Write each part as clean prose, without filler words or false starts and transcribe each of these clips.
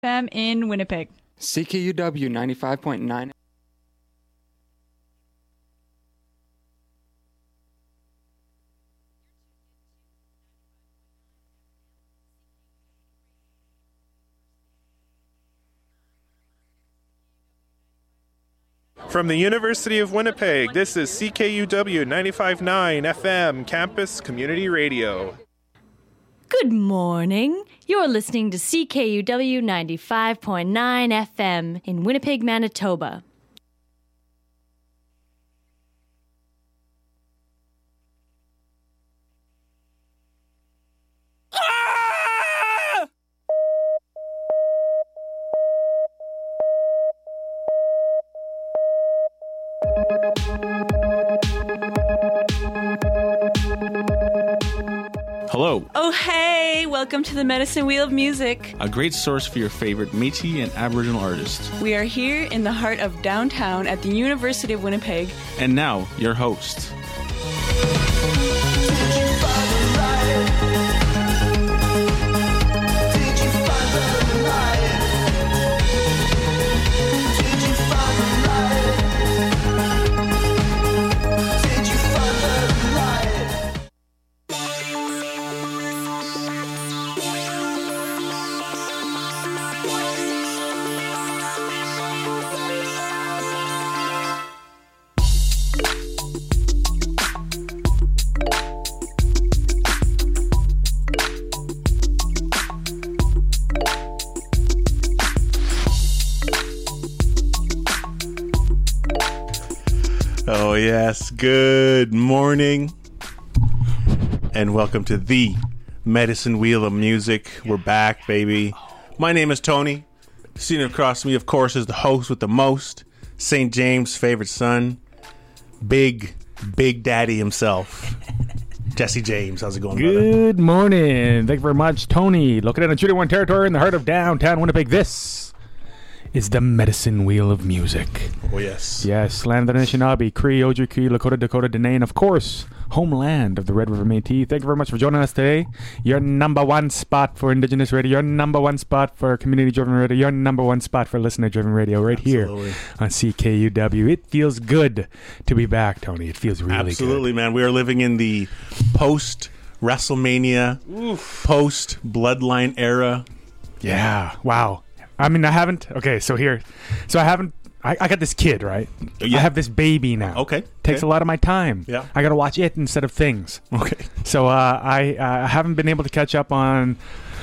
FM in Winnipeg. CKUW 95.9. From the University of Winnipeg, this is CKUW 95.9 FM Campus Community Radio. Good morning. You're listening to CKUW 95.9 FM in Winnipeg, Manitoba. Hello. Oh, hey! Welcome to the Medicine Wheel of Music. A great source for your favorite Métis and Aboriginal artists. We are here in the heart of downtown at the University of Winnipeg. And now, your host. Oh, yes. Good morning. And welcome to the Medicine Wheel of Music. We're back, baby. My name is Tony. Sitting across from me, of course, is the host with the most, St. James' favorite son, Big Daddy himself, Jesse James. How's it going, brother? Good morning. Thank you very much, Tony. Located in Treaty 1 territory in the heart of downtown Winnipeg, this is the Medicine Wheel of Music. Oh, yes. Yes, land of the Anishinaabe, Cree, Ojibwe, Lakota, Dakota, Dene, and of course, homeland of the Red River Métis. Thank you very much for joining us today. Your number one spot for Indigenous radio, your number one spot for community-driven radio, your number one spot for listener-driven radio right Absolutely. Here on CKUW. It feels good to be back, Tony. It feels really good. Absolutely, man. We are living in the post-WrestleMania, post-Bloodline era. Yeah. Wow. I mean, I haven't. Okay, so here. So I haven't. I got this kid, right? Yeah. I have this baby now. Okay. Takes a lot of my time. Yeah. I got to watch it instead of things. Okay. So I haven't been able to catch up on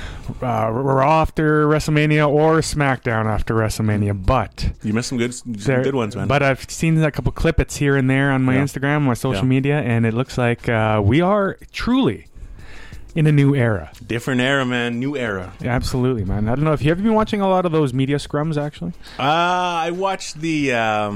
Raw after WrestleMania or SmackDown after WrestleMania, but You missed some good ones, man. But I've seen a couple clippets here and there on my Instagram, my social media, and it looks like we are truly in a new era. Different era, man. New era. Yeah, absolutely, man. I don't know if you have been watching a lot of those media scrums, actually. I watched the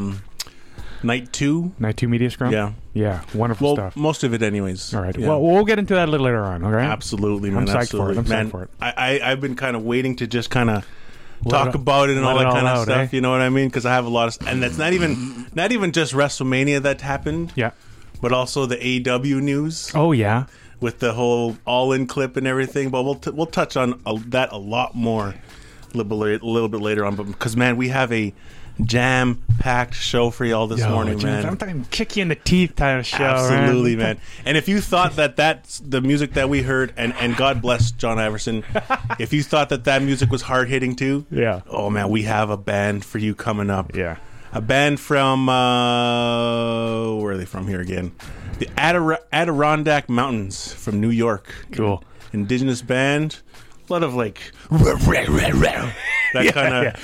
Night 2. Night 2 media scrum? Yeah, wonderful stuff. Most of it anyways. All right. Yeah. Well, we'll get into that a little later on, all right? Absolutely, man. I'm psyched for it. Man, psyched for it. I've been kind of waiting to just kind of talk about it and all that kind of stuff. You know what I mean? Because I have a lot of... And that's not even just WrestleMania that happened. Yeah. But also the AEW news. Oh, yeah. With the whole all-in clip and everything. But we'll touch on that a lot more a little bit later on. But because, man, we have a jam-packed show for y'all this morning, man. I'm talking kick you in the teeth type of show. Absolutely, man. And if you thought that's the music that we heard, and God bless John Iverson, if you thought that music was hard-hitting too, oh, man, we have a band for you coming up. Yeah. A band from, where are they from here again? The Adirondack Mountains from New York. Cool. Indigenous band. A lot of like that kind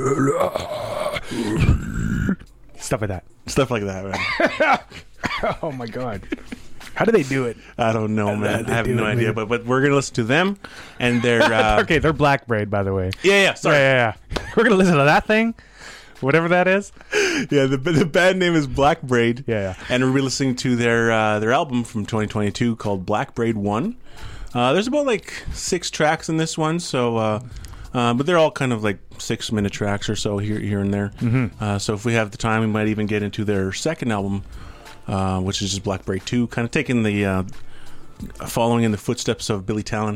of stuff like that. Stuff like that, man. Oh my God. How do they do it? I don't know, man. I have no idea. But we're gonna listen to them and their okay, they're Black Braid, by the way. Yeah, sorry. Yeah. We're gonna listen to that thing. Whatever that is. Yeah, the band name is Black Braid. Yeah. And we're listening to their album from 2022 called Black Braid 1. There's about like 6 tracks in this one, so but they're all kind of like 6-minute tracks or so here and there. Mm-hmm. So if we have the time, we might even get into their second album, which is just Black Braid 2, kind of taking the following in the footsteps of Billy Talent.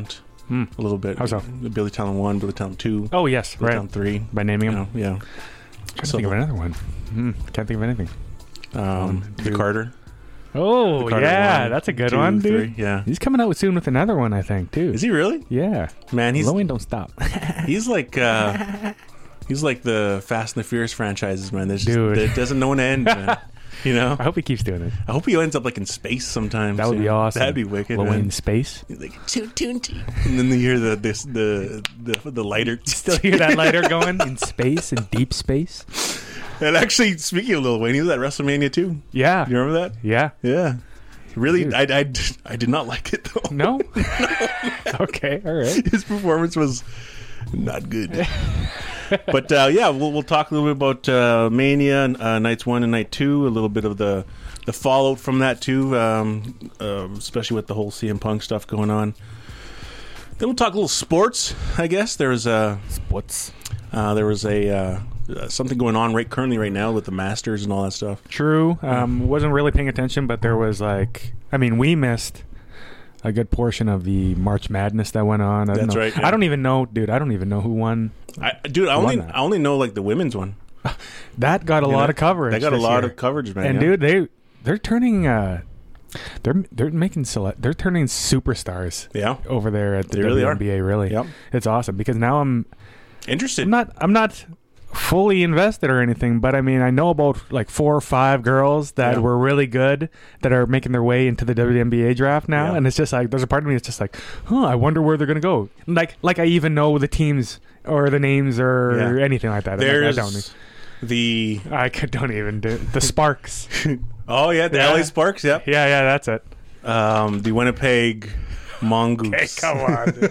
a little bit. How so? Billy Talent 1, Billy Talent 2. Oh, yes. Billy Right. Talent 3. By naming them? Yeah. Trying to think of another one. Can't think of anything. The two. Carter. Oh, The Carter yeah. 1, That's a good 2, one, dude. 3. Yeah. He's coming out soon with another one, I think, too. Is he really? Yeah. Man, he's Low-end don't stop. he's like he's like the Fast and the Furious franchises, man. There's Dude. It doesn't know when to end, man. You know? I hope he keeps doing it. I hope he ends up like in space sometimes. That would be awesome. That'd be wicked. Low man. in space. He's like and then you hear the lighter. Still hear that lighter going in space, in deep space? And actually, speaking of Lil Wayne, he was at WrestleMania too. Yeah. You remember that? Yeah. Yeah. Really, Dude. I did not like it though. No? Okay, all right. His performance was not good. But yeah, we'll talk a little bit about Mania, nights 1 and night 2, a little bit of the fallout from that too, especially with the whole CM Punk stuff going on. Then we'll talk a little sports. I guess there was Sports. something going on currently right now with the Masters and all that stuff. True. Wasn't really paying attention, but there was we missed a good portion of the March Madness that went on. I don't That's know. right, yeah. I don't even know, dude. I don't even know who won. I won that? only know like the women's one. That got a lot of coverage. They got a this lot year. of coverage, man. And yeah. dude, they're turning they're making they're turning superstars Yeah, over there at the They really are. WNBA. Really, Yep. It's awesome because now I'm interested. not fully invested or anything, but I mean I know about like 4 or 5 girls that Yeah. were really good that are making their way into the WNBA draft now, Yeah. and it's just like there's a part of me that's just like, I wonder where they're gonna go. Like I even know the teams or the names or Yeah. anything like that. There's I don't. Don't even do the Sparks. Oh yeah, the Yeah. LA Sparks. Yep. Yeah, that's it. The Winnipeg Mongoose. Hey, come on. Dude.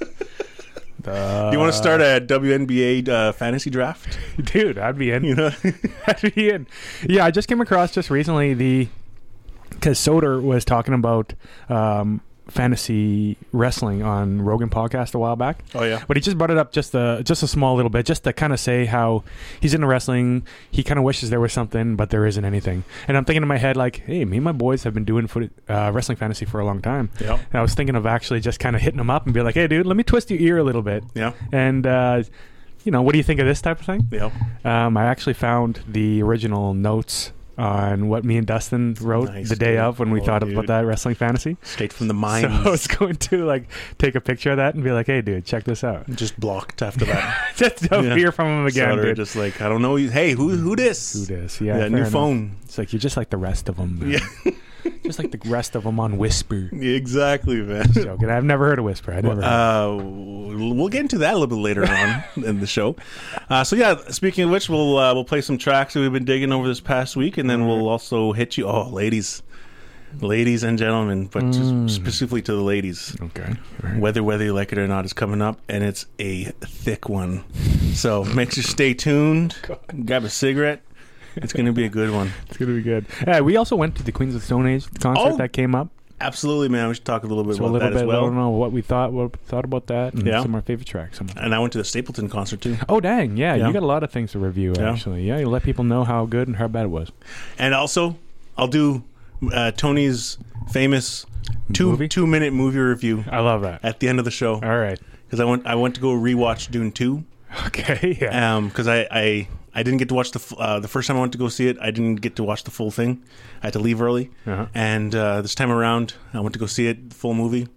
Do you want to start a WNBA fantasy draft? Dude, I'd be in. You know, I'd be in. Yeah, I just came across just recently because Soder was talking about fantasy wrestling on Rogan podcast a while back. Oh yeah. But he just brought it up just a small little bit, just to kind of say how he's into wrestling. He kind of wishes there was something, but there isn't anything. And I'm thinking in my head like, hey, me and my boys have been doing wrestling fantasy for a long time. Yeah. And I was thinking of actually just kind of hitting him up and be like, hey, dude, let me twist your ear a little bit. Yeah. And what do you think of this type of thing? Yeah. I actually found the original notes on what me and Dustin wrote Nice, the day dude. of when we Oh, thought dude. about that wrestling fantasy. Straight from the So mind. I was going to take a picture of that and be like, hey, dude, check this out. Just blocked after that. Just don't Yeah. hear from him again, Sutter, dude. just like I don't know. Hey, who this? Who this? Yeah, fair new enough. phone. It's like you're just like the rest of them. Man. Yeah. Just like the rest of them on Whisper. Exactly, man. Joking. I've never heard of Whisper. I never. Heard. We'll get into that a little bit later on in the show. So yeah, speaking of which, we'll play some tracks that we've been digging over this past week, and then we'll also hit you. Oh, ladies and gentlemen, but specifically to the ladies. Okay. All right. Whether you like it or not is coming up, and it's a thick one. So make sure you stay tuned. Grab a cigarette. It's going to be a good one. It's gonna be good. We also went to the Queens of the Stone Age concert that came up. Absolutely, man. We should talk a little bit So a about little that bit. as well. I don't know what we thought about that, and Yeah. some of our favorite tracks. And I went to the Stapleton concert too. Oh dang! Yeah, Yeah. you got a lot of things to review. Yeah. Actually, yeah, you let people know how good and how bad it was. And also, I'll do Tony's famous Movie? 2-minute movie review I love that. at the end of the show, All right. because I went to go rewatch Dune 2 Okay. Yeah. because I didn't get to watch the first time I went to go see it. I didn't get to watch the full thing. I had to leave early, Uh-huh. and this time around I went to go see it, the full movie.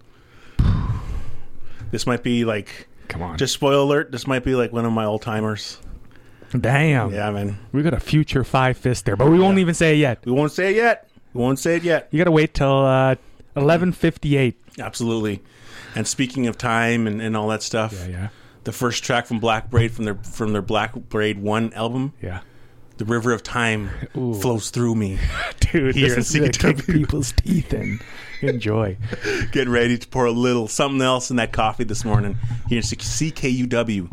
This might be like, Come on. just spoiler alert, this might be like one of my all-timers. Damn. Yeah, man. We got a future 5 fist there, but we won't even say it yet. We won't say it yet. You got to wait till 11:58. Absolutely. And speaking of time and all that stuff, Yeah. the first track from Black Braid from their Black Braid 1 album, Yeah. The River of Time Ooh. flows through me. Dude, Here this in is to CKW. kick people's teeth in. Enjoy. Get ready to pour a little something else in that coffee this morning. Here in CKUW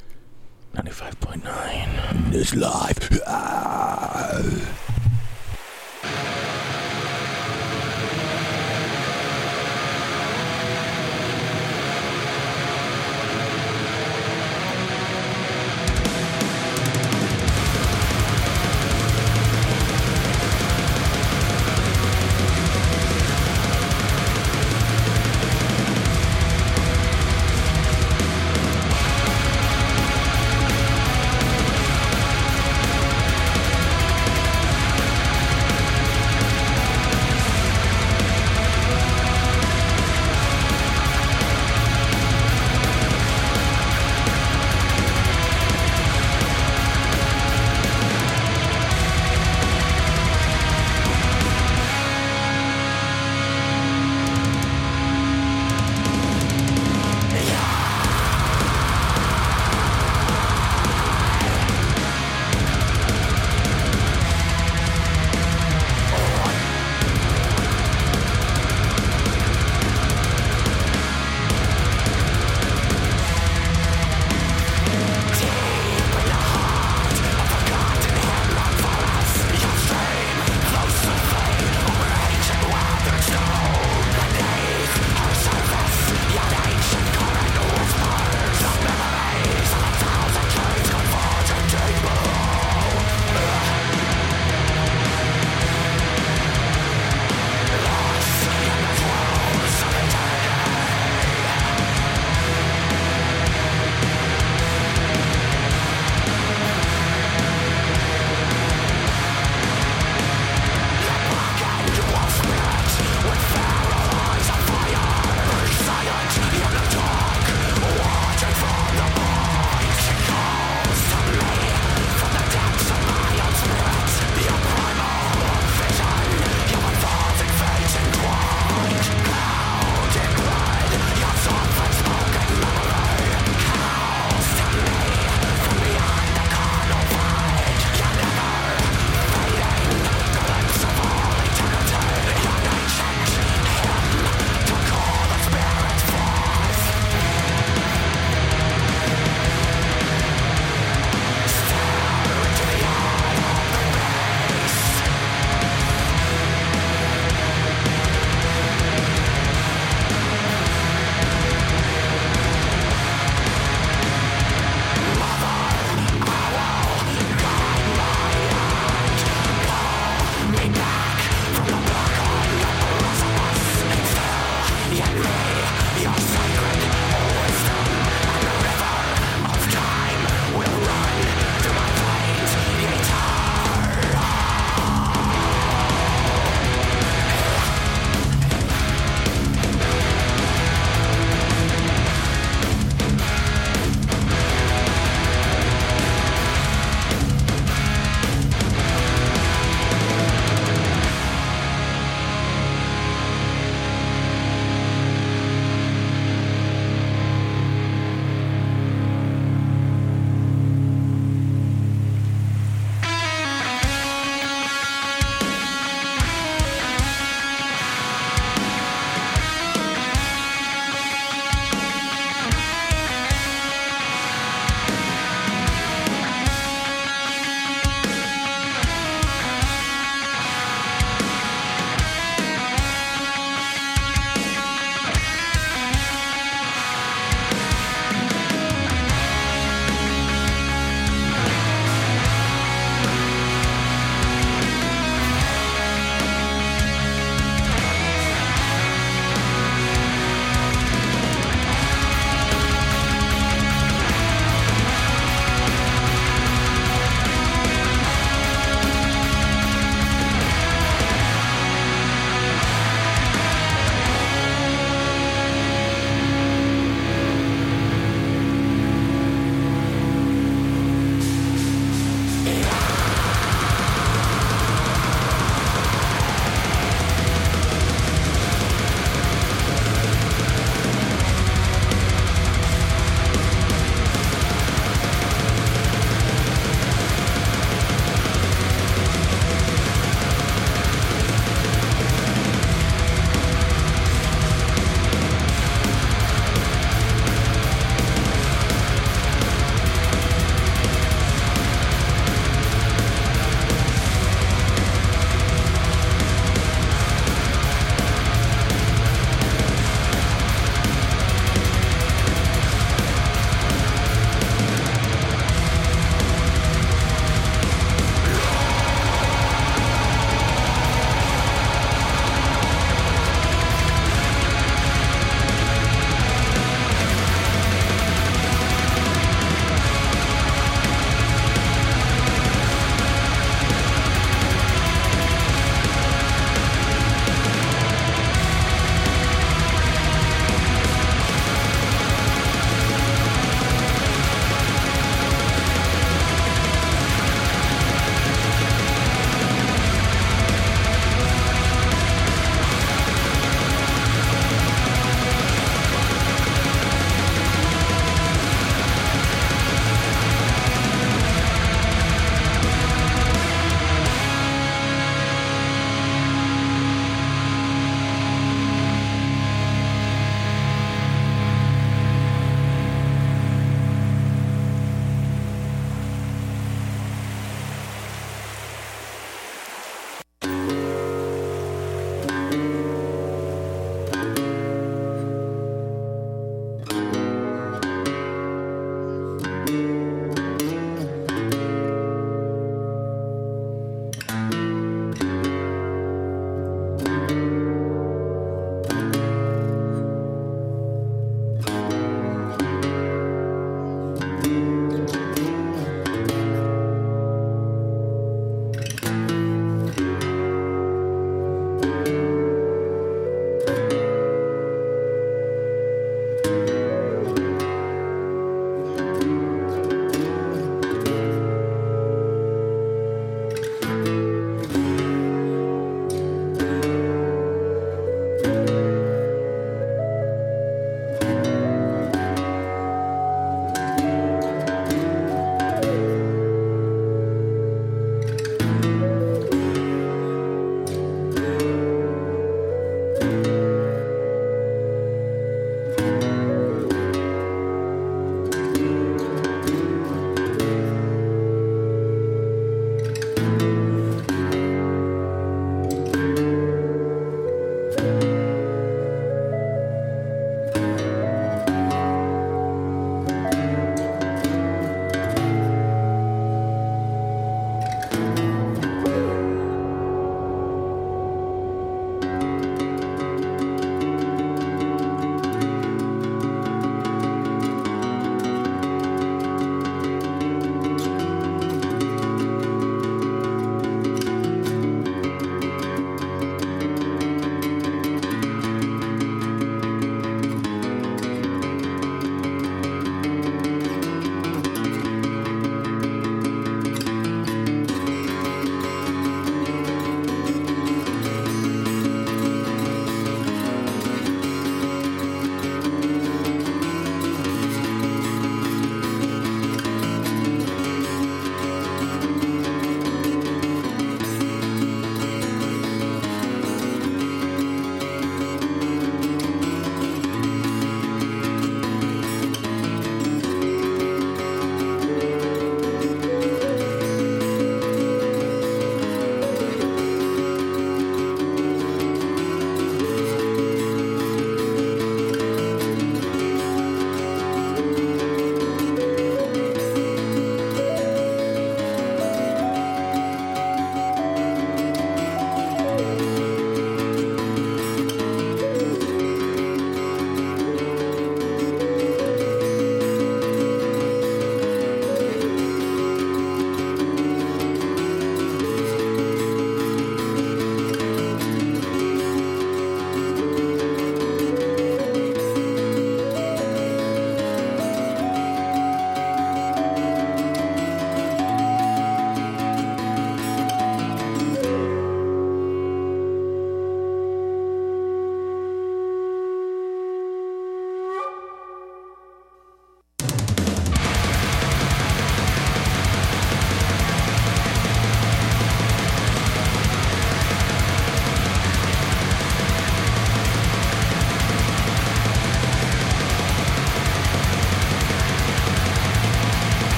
95.9. This live.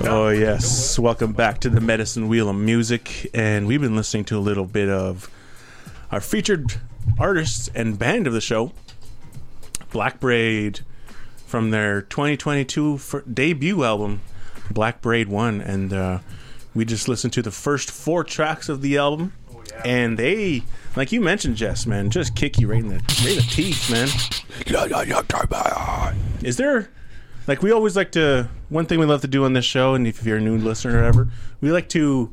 Oh, yes. Welcome back to the Medicine Wheel of Music. And we've been listening to a little bit of our featured artists and band of the show, Black Braid, from their 2022 debut album, Black Braid 1. And we just listened to the first 4 tracks of the album. Oh, yeah. And they, like you mentioned, Jess, man, just kick you right in the teeth, man. Is there... Like, we always like to... One thing we love to do on this show, and if you're a new listener or whatever, we like to,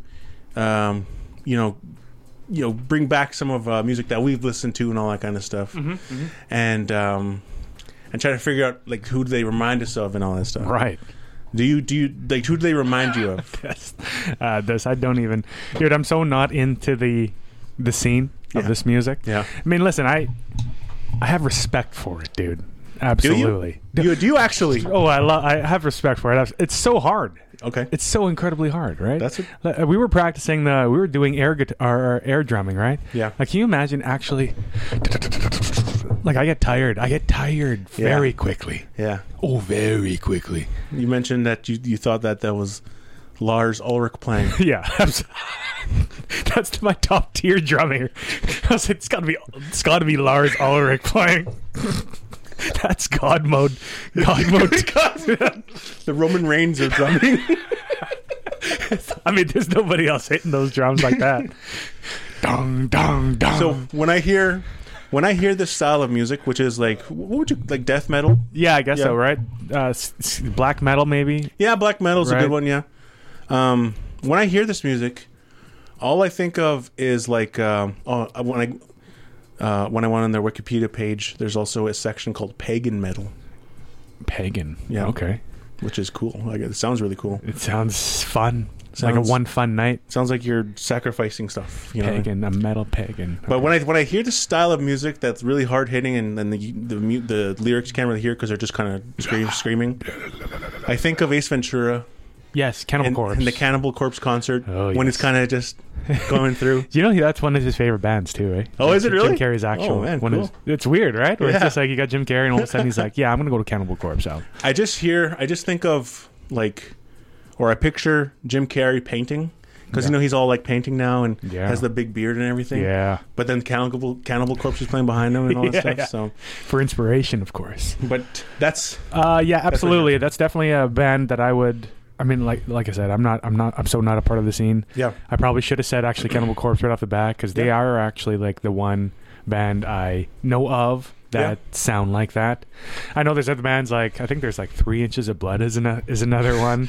bring back some of music that we've listened to and all that kind of stuff. And try to figure out, like, who do they remind us of and all that stuff. Right. Do you like, who do they remind you of? This I don't even... Dude, I'm so not into the scene of this music. Yeah. I mean, listen, I have respect for it, dude. Absolutely. Do you actually? Oh, I have respect for it. It's so hard. Okay. It's so incredibly hard, right? That's it. We were practicing we were doing air drumming, right? Yeah. Like, can you imagine actually? Like, I get tired very quickly. Yeah. Oh, very quickly. You mentioned that you thought that was Lars Ulrich playing. Yeah. That's my top tier drumming. I was like, it's gotta be Lars Ulrich playing. That's God mode. The Roman Reigns are drumming. I mean, there's nobody else hitting those drums like that. Dong, dong, dong. So when I hear this style of music, which is like, what would you like, death metal? Yeah, I guess so, right? Black metal, maybe. Yeah, black metal's right. A good one. Yeah. When I hear this music, all I think of is like, when I went on their Wikipedia page, there's also a section called pagan metal. Pagan. Yeah. Okay. Which is cool. Like, it sounds really cool. It sounds fun. Like a one fun night. Sounds like you're sacrificing stuff. You pagan, a metal pagan. But when I hear this style of music that's really hard hitting and the lyrics you can't really hear because they're just kind of screaming, I think of Ace Ventura. Yes, Cannibal Corpse. And the Cannibal Corpse concert when it's yes. kind of just going through. You know, that's one of his favorite bands too, right? Oh, is it really? Jim Carrey's actual. Oh, man, cool. It's weird, right? Where Yeah. it's just like you got Jim Carrey and all of a sudden he's like, yeah, I'm going to go to Cannibal Corpse out. I just think of like, or I picture Jim Carrey painting. Because, he's all like painting now and has the big beard and everything. Yeah. But then Cannibal Corpse is playing behind him and all that stuff. Yeah. So for inspiration, of course. But that's... yeah, absolutely. That's definitely a band that I would... I mean, like I said, I'm so not a part of the scene. Yeah. I probably should have said actually Cannibal Corpse right off the bat because they are actually like the one band I know of that sound like that. I know there's other bands like, I think there's like 3 Inches of Blood is another one.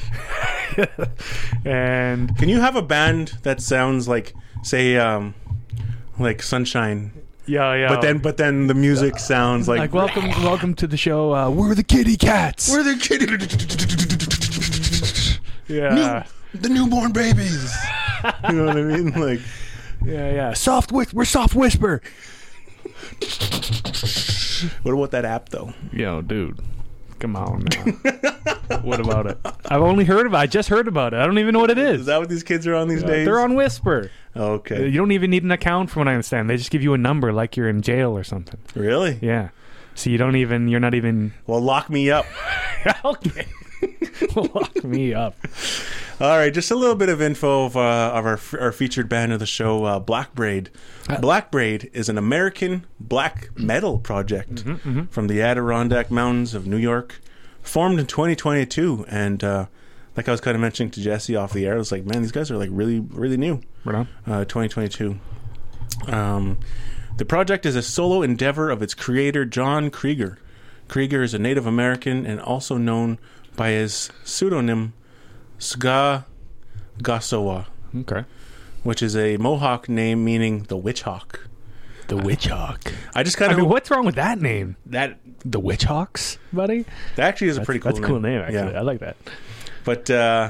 And can you have a band that sounds like, say, like Sunshine? Yeah. But then the music sounds like welcome to the show. We're the Kitty Cats. We're the Kitty. Yeah. The newborn babies. You know what I mean? Like, yeah. We're Soft Whisper. What about that app though? Yo, dude. Come on now. What about it? I've only heard about it. I just heard about it. I don't even know what it is. Is that what these kids are on these days? They're on Whisper. Okay. You don't even need an account from what I understand. They just give you a number like you're in jail or something. Really? Yeah. So you're not even... Well, lock me up. Okay. Lock me up. All right, just a little bit of info of our featured band of the show, Black Braid. Black Braid is an American black metal project from the Adirondack Mountains of New York, formed in 2022. And like I was kind of mentioning to Jesse off the air, I was like, man, these guys are like really, really new. Right on. 2022. The project is a solo endeavor of its creator, John Krieger. Krieger is a Native American and also known by his pseudonym Sga Gasowa. Okay. Which is a Mohawk name meaning the Witch Hawk. The Witch Hawk. I mean, what's wrong with that name? The Witch Hawks, buddy? That actually is a pretty cool name. That's a cool name, actually. Yeah. I like that. But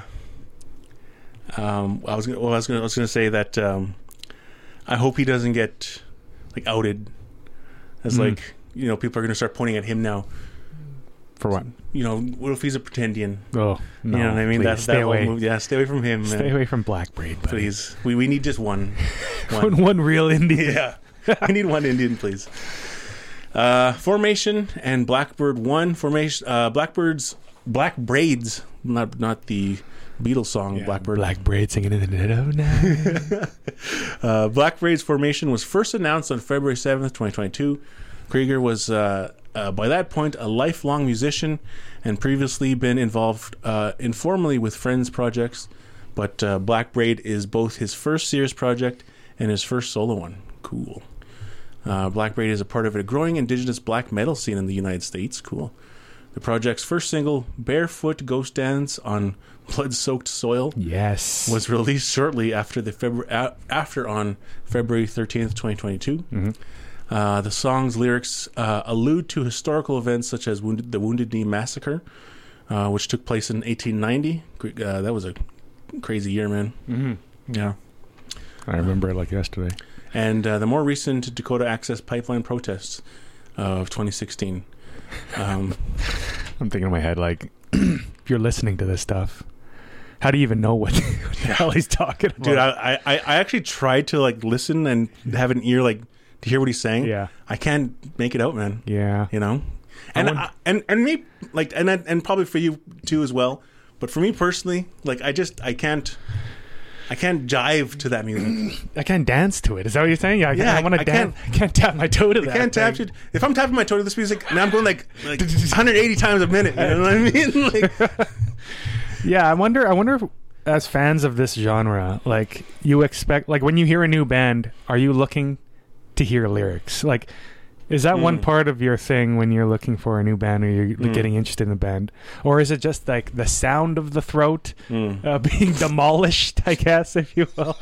I was going to say that I hope he doesn't get like outed as like, people are going to start pointing at him now. For what? What if he's a pretendian? Oh, no. You know what I mean? Please, stay away. Move. Yeah, stay away from him. Stay away from Black Braid, buddy. Please. We need just one. One real Indian. Yeah. We need one Indian, please. Formation and Blackbird 1. Formation. Black Braids, not the Beatles song, Blackbird. Black Braid singing in the dead of night. Black Braid's formation was first announced on February 7th, 2022. Krieger was, by that point, a lifelong musician and previously been involved informally with Friends projects. But Black Braid is both his first serious project and his first solo one. Cool. Black Braid is a part of a growing indigenous black metal scene in the United States. Cool. The project's first single, Barefoot Ghost Dance on Blood-Soaked Soil, Yes. was released shortly after on February 13th, 2022. Mm-hmm. The song's lyrics allude to historical events such as the Wounded Knee Massacre, which took place in 1890. That was a crazy year, man. Mm-hmm. Yeah. I remember it like yesterday. And the more recent Dakota Access Pipeline protests of 2016. I'm thinking in my head, like, if you're listening to this stuff, how do you even know what the hell he's talking about? Dude, I actually tried to like listen and have an ear like to hear what he's saying. Yeah. I can't make it out, man. Yeah. You know? And me like and probably for you too as well. But for me personally, like I can't jive to that music. I can't dance to it. Is that what you're saying? I want to dance. I can't tap my toe to that. I can't tap it. If I'm tapping my toe to this music, now I'm going like 180 times a minute. You know what I mean? Like, yeah, I wonder if, as fans of this genre, like you expect, like when you hear a new band, are you looking to hear lyrics? Like, is that one part of your thing when you're looking for a new band or you're getting interested in the band? Or is it just like the sound of the throat being demolished, I guess, if you will,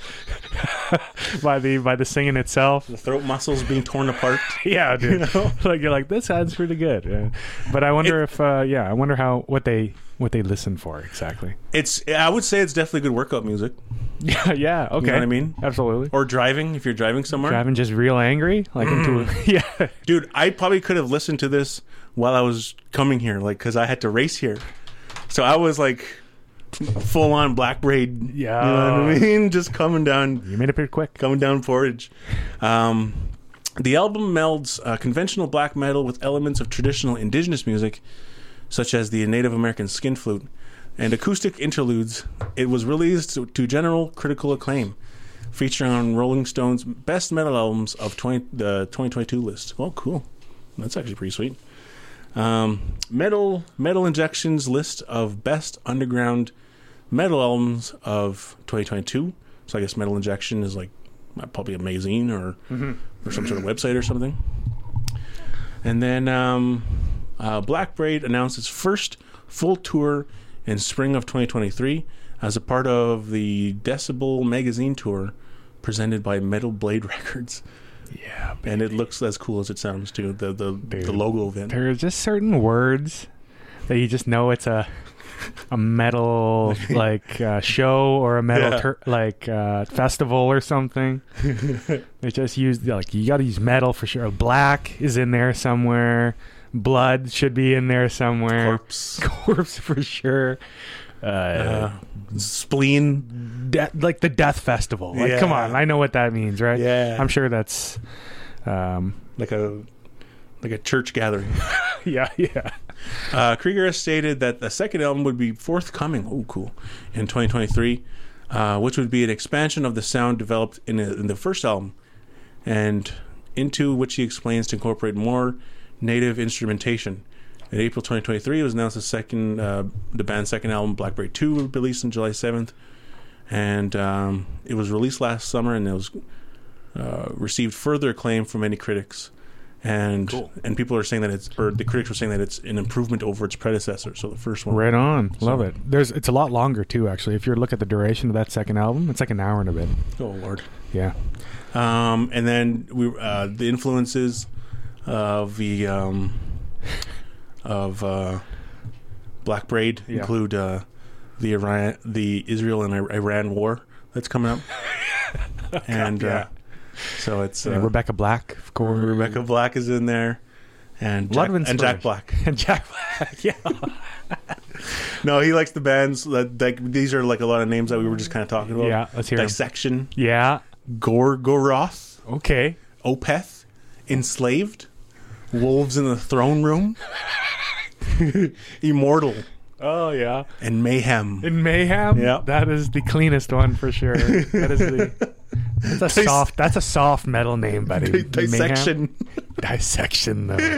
by the singing itself? the throat muscles being torn apart. Yeah, dude. You know? Like you're like, this sounds pretty good. Yeah. But I wonder I wonder what they listen for exactly. I would say it's definitely good workout music. Yeah, okay. You know what I mean? Absolutely. Or driving, if you're driving somewhere. Driving just real angry, like into yeah. Dude, I probably could have listened to this while I was coming here, like, because I had to race here. So I was like full on Black Braid. Yeah. You know what I mean? Just coming down. You made it pretty quick. Coming down Portage. The album melds conventional black metal with elements of traditional indigenous music, such as the Native American skin flute, and acoustic interludes. It was released to general critical acclaim, featuring on Rolling Stone's Best Metal Albums of the 2022 list. Oh, cool. That's actually pretty sweet. Metal Injection's list of Best Underground Metal Albums of 2022. So I guess Metal Injection is like probably a magazine or some sort of website or something. And then Black Braid announced its first full tour in spring of 2023 as a part of the Decibel magazine tour presented by Metal Blade Records. Yeah, and it looks as cool as it sounds too. The logo event. There are just certain words that you just know it's a metal like show or a metal festival or something. They just use like you got to use metal for sure. Black is in there somewhere. Blood should be in there somewhere. Corpse for sure. Spleen, like the Death Festival. Like, come on, I know what that means, right? Yeah, I'm sure that's like a church gathering. yeah. Krieger has stated that the second album would be forthcoming. Oh, cool! In 2023, which would be an expansion of the sound developed in the first album, and into which he explains to incorporate more native instrumentation. In April 2023, it was announced the band's second album, Black Braid 2, will be released on July 7th. And it was released last summer, and it was received further acclaim from many critics. And cool. And people are saying that the critics were saying that it's an improvement over its predecessor, so the first one. Right on. Love it. It's a lot longer, too, actually. If you look at the duration of that second album, it's like an hour and a bit. Oh, Lord. Yeah. And then the influences of Black Braid include the Israel and Iran war that's coming up. And so it's Rebecca Black, of course. Rebecca Black is in there, and Jack Black. And Jack Black, yeah. No, he likes the bands that these are like a lot of names that we were just kind of talking about. Yeah, let's hear Dissection. Yeah. Gorgoroth. Okay. Opeth. Enslaved. Wolves in the Throne Room. Immortal. Oh yeah. and Mayhem. In Mayhem, Yeah. that is the cleanest one for sure. That is that's a soft metal name, buddy. Dissection. Mayhem? Dissection, though.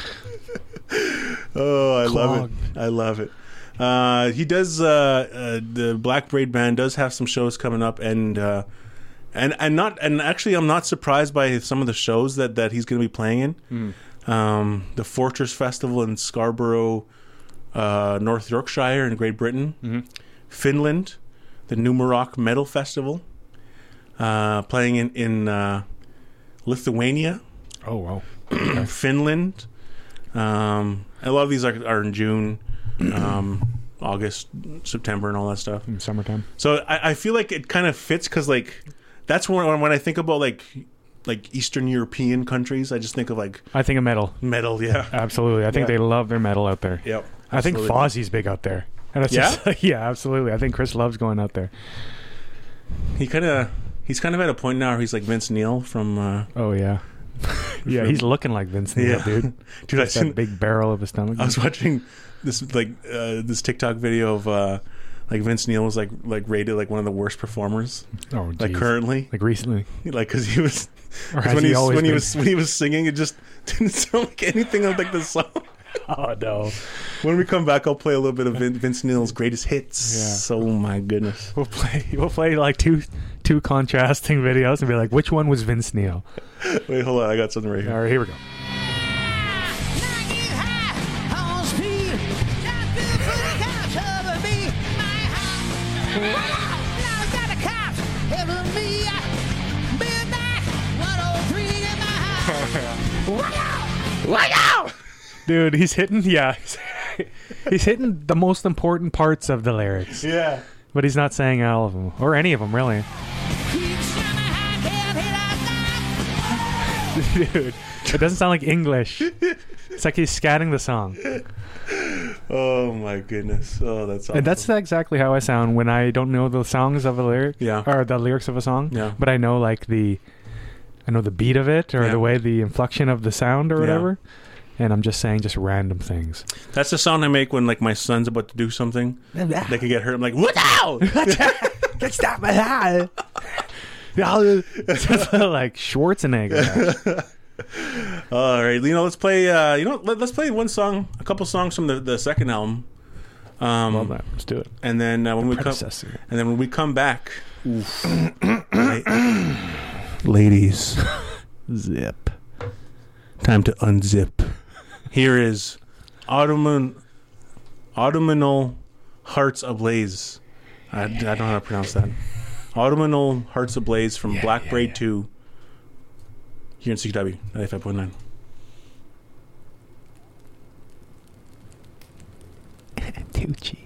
Oh, I love Clogged. it. I love it. He does. The Black Braid Band does have some shows coming up, and actually, I'm not surprised by some of the shows that he's going to be playing in. The Fortress Festival in Scarborough, North Yorkshire in Great Britain, Finland, the Numerok Metal Festival, playing in Lithuania, Oh wow. Finland. A lot of these are in June, August, September, and all that stuff. In summertime. So I feel like it kind of fits because like that's when I think about like Eastern European countries, I just think of like I think of metal. metal. Yeah. Absolutely. I think Yeah. they love their metal out there. Yep. I think absolutely. Fozzie's big out there. And it's Yeah? just, yeah, absolutely. I think Chris loves going out there. He's kind of at a point now where he's like Vince Neil from. Oh yeah. Yeah, he's looking like Vince Neil, Yeah. dude. Dude, I Just that big barrel of a stomach. was watching this TikTok video of like Vince Neil was like rated like one of the worst performers Oh, like geez. currently, Like recently. like because he was. Or 'cause has when he he always when he been? was when he was singing, it just didn't sound like anything of like the song. Oh no. When we come back, I'll play a little bit of Vince Neil's greatest hits. Yeah. So, my goodness. We'll play like two contrasting videos and be like, which one was Vince Neil? Wait, hold on. I got something right All here. right, here we go. Dude, he's hitting he's hitting the most important parts of the lyrics. Yeah. But he's not saying all of them. Or any of them, really. Dude, it doesn't sound like English. It's like he's scatting the song. Oh, my goodness. Oh, that's awesome. And that's exactly how I sound when I don't know the songs of a lyric. Yeah. Or the lyrics of a song. Yeah. But I know like the beat of it or Yeah. the way the inflection of the sound or Yeah. whatever. And I'm just saying just random things. That's the sound I make when, like, my son's about to do something. They could get hurt. I'm like, what out? Stop my head. Like Schwarzenegger. All right. Let's play, let's play one song, a couple songs from the second album. Love that. Let's do it. And then when we Predecessor. come back, right. Ladies, Zip. time to unzip. Here is Autumnal Hearts Ablaze. I don't know how to pronounce that. Autumnal Hearts Ablaze from Black Braid 2 here in CW 95.9. Tucci.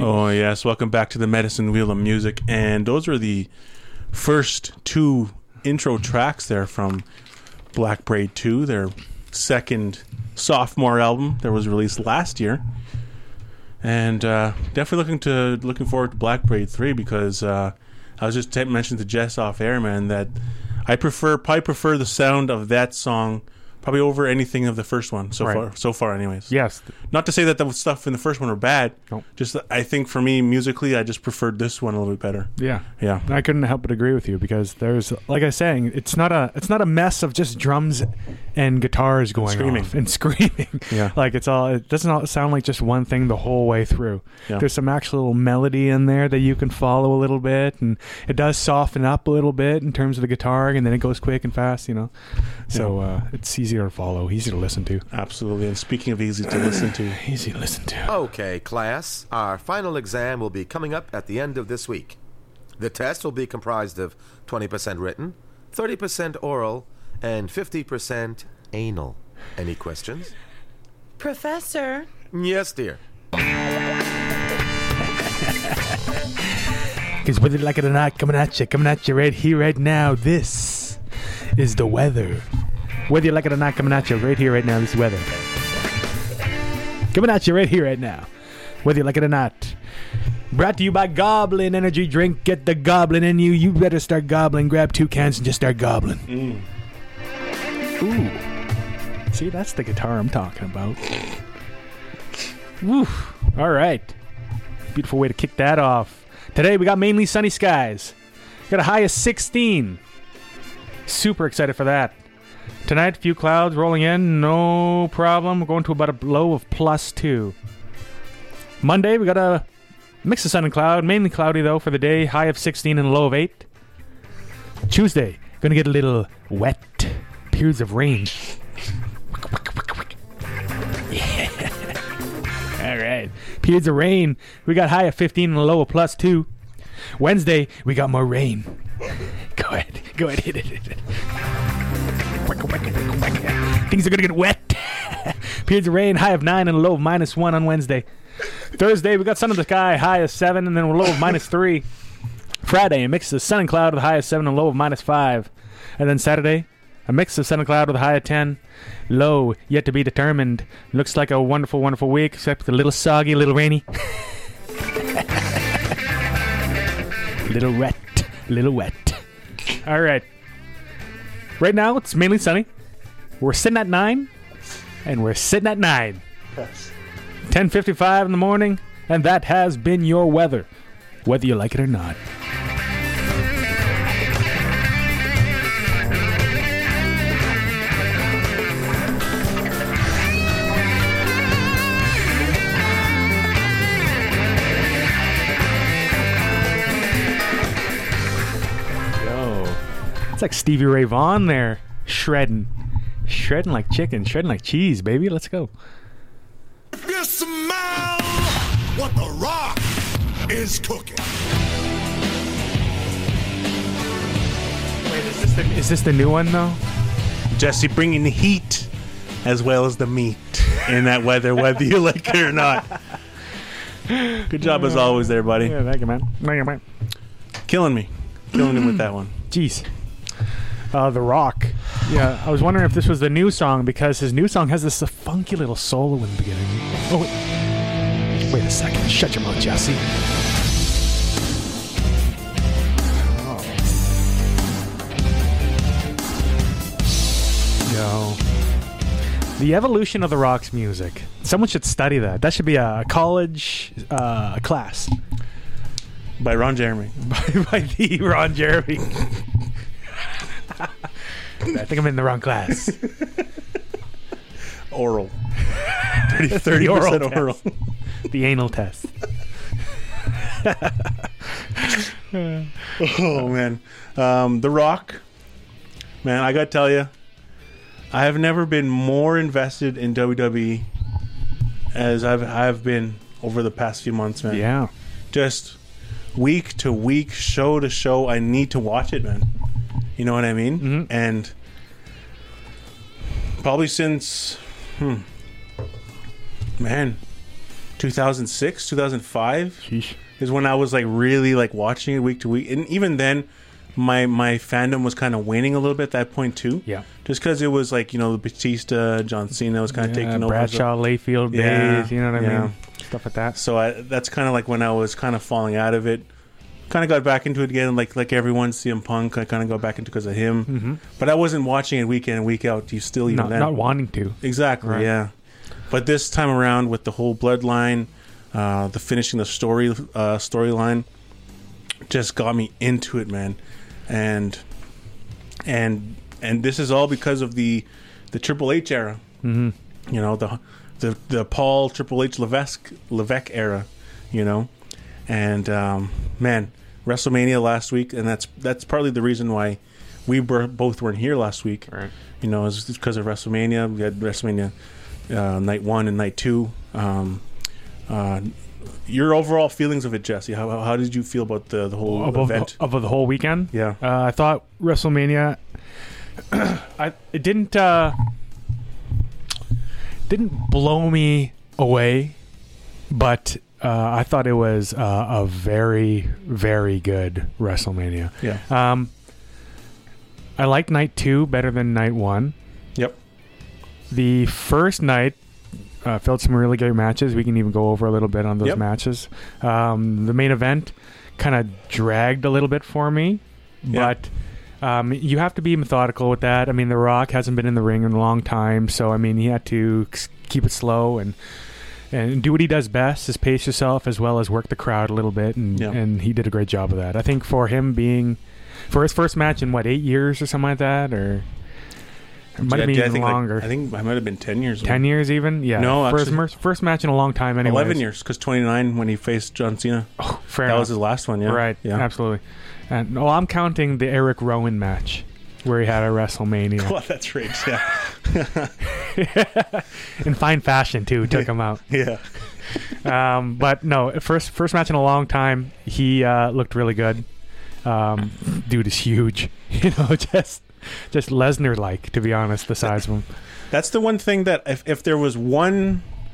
Oh, yes. Welcome back to the Medicine Wheel of Music. And those are the first two intro tracks there from Black Braid 2, their second sophomore album that was released last year. And definitely looking forward to Black Braid 3 because I was just mentioning to Jess off air, man, that I probably prefer the sound of that song probably over anything of the first one so far anyways. Yes. Not to say that the stuff in the first one were bad. Nope. Just I think for me musically I just preferred this one a little bit better. Yeah. Yeah. I couldn't help but agree with you because there's, like I was saying, it's not a mess of just drums and guitars going screaming. off and screaming. Yeah. Like it doesn't all sound like just one thing the whole way through. Yeah. There's some actual melody in there that you can follow a little bit, and it does soften up a little bit in terms of the guitar, and then it goes quick and fast, So it's easier to follow, easier to listen to. Absolutely. And speaking of easy to listen to. Easy to listen to. Okay, class. Our final exam will be coming up at the end of this week. The test will be comprised of 20% written, 30% oral, and 50% anal. Any questions? Professor. Yes, dear. Because whether you like it or not, coming at you right here, right now, this is the weather. Whether you like it or not, coming at you right here, right now, this is weather. Coming at you right here, right now. Whether you like it or not. Brought to you by Goblin Energy Drink. Get the goblin in you. You better start gobbling. Grab 2 cans and just start gobbling. Ooh. See, that's the guitar I'm talking about. Woo. All right. Beautiful way to kick that off. Today we got mainly sunny skies. Got a high of 16. Super excited for that. Tonight, a few clouds rolling in. No problem. We're going to about a low of +2. Monday, we got a mix of sun and cloud. Mainly cloudy, though, for the day. High of 16 and a low of 8. Tuesday, going to get a little wet. Periods of rain. Yeah. All right. Periods of rain. We got high of 15 and a low of +2. Wednesday, we got more rain. Go ahead. Hit it. Things are going to get wet. Periods of rain, high of 9 and a low of -1 on Wednesday. Thursday, we got sun in the sky, high of 7 and then a low of -3. Friday, a mix of sun and cloud with a high of 7 and a low of -5. And then Saturday, a mix of sun and cloud with a high of 10. Low, yet to be determined. Looks like a wonderful, wonderful week, except a little soggy, a little rainy. Little wet. All right. Right now, it's mainly sunny. We're sitting at 9, and we're sitting at 9. Yes. 10:55 in the morning, and that has been your weather, whether you like it or not. It's like Stevie Ray Vaughan there, shredding like chicken, shredding like cheese, baby. Let's go. If you smell what the rock is cooking. Wait, is this the new one though? Jesse bringing the heat as well as the meat in that weather, whether you like it or not. Good job as always there, buddy. Yeah, thank you, man. Killing him with that one. Jeez. The Rock. Yeah, I was wondering if this was the new song because his new song has this funky little solo in the beginning. Oh, wait a second. Shut your mouth, Jesse. Oh. Yo. The evolution of The Rock's music. Someone should study that. That should be a college class. By Ron Jeremy. by the Ron Jeremy. I think I'm in the wrong class. Oral. 30% oral. The anal test. Oh, man. The Rock. Man, I got to tell you, I have never been more invested in WWE as I've been over the past few months, man. Yeah. Just week to week, show to show, I need to watch it, man. You know what I mean? Mm-hmm. And probably since, 2006, 2005 Sheesh. is when I was like really like watching it week to week, and even then, my fandom was kind of waning a little bit at that point too. Yeah. Just because it was like, you know, the Batista, John Cena was kind of taking over. Bradshaw, Layfield days, you know what I mean? Stuff like that. So that's kind of like when I was kind of falling out of it. Kind of got back into it again, like everyone, CM Punk. I kind of got back into because of him. Mm-hmm. But I wasn't watching it week in and week out. You still even then. Not wanting to. Exactly, Right. yeah. But this time around with the whole bloodline, the finishing the storyline, just got me into it, man. And this is all because of the Triple H era. Mm-hmm. You know, the Paul Triple H Levesque era. You know, and man, WrestleMania last week, and that's partly the reason why we both weren't here last week. Right. You know, it's because of WrestleMania. We had WrestleMania night 1 and night 2. Your overall feelings of it, Jesse? How did you feel about the whole event? Of the whole weekend? Yeah. I thought WrestleMania... it didn't blow me away, but I thought it was a very, very good WrestleMania. Yeah. I liked night 2 better than night 1. Yep. The first night felt some really great matches. We can even go over a little bit on those matches. The main event kind of dragged a little bit for me, but you have to be methodical with that. I mean, The Rock hasn't been in the ring in a long time, so I mean, he had to keep it slow and do what he does best, is pace yourself as well as work the crowd a little bit, and he did a great job of that. I think for him being for his first match in 8 years or something like that, or it might have been even longer. I think I might have been 10 years. 10 years even? Yeah. No, actually, first match in a long time anyway. 11 years, because 29 when he faced John Cena. Oh, fair that enough. was his last one, yeah. Right, yeah. Absolutely. And I'm counting the Eric Rowan match where he had a WrestleMania. Well, that's right, yeah. In fine fashion, too, took him out. Yeah. But no, first match in a long time. He looked really good. Dude is huge. You know, just Lesnar-like, to be honest, the size of him. That's the one thing that if there was one